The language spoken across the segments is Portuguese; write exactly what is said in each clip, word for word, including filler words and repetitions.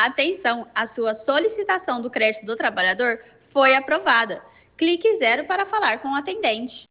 Atenção, a sua solicitação do crédito do trabalhador foi aprovada. Clique zero para falar com o atendente.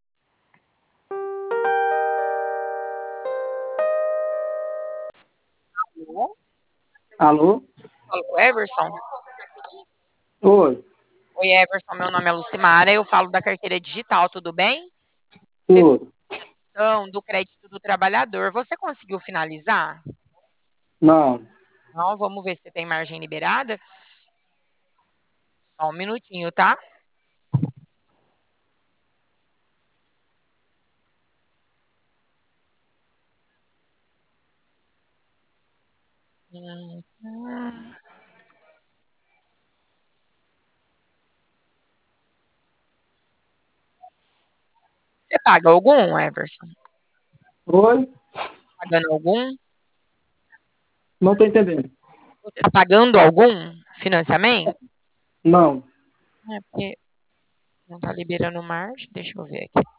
Alô? Alô? Alô, Everson? Oi. Oi, Everson, meu nome é Lucimara, eu falo da carteira digital, tudo bem? Tudo. Então, do crédito do trabalhador, você conseguiu finalizar? Não. Não, vamos ver se tem margem liberada. Só um minutinho, tá? Hum, hum. Você paga algum, Everson? Oi? Pagando algum? Não tô entendendo. Você está pagando algum financiamento? Não. É porque não está liberando margem. Deixa eu ver aqui.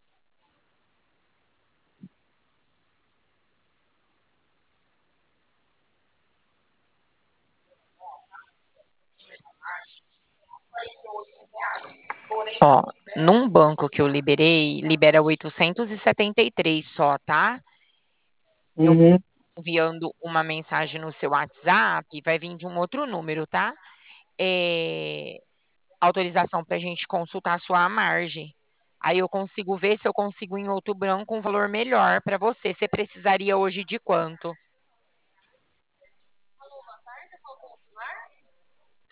Ó, num banco que eu liberei, libera oitocentos e setenta e três só, tá? Eu Uhum. enviando uma mensagem no seu WhatsApp, vai vir de um outro número, tá? É, autorização para a gente consultar a sua margem. Aí eu consigo ver se eu consigo em outro banco um valor melhor para você. Você precisaria hoje de quanto?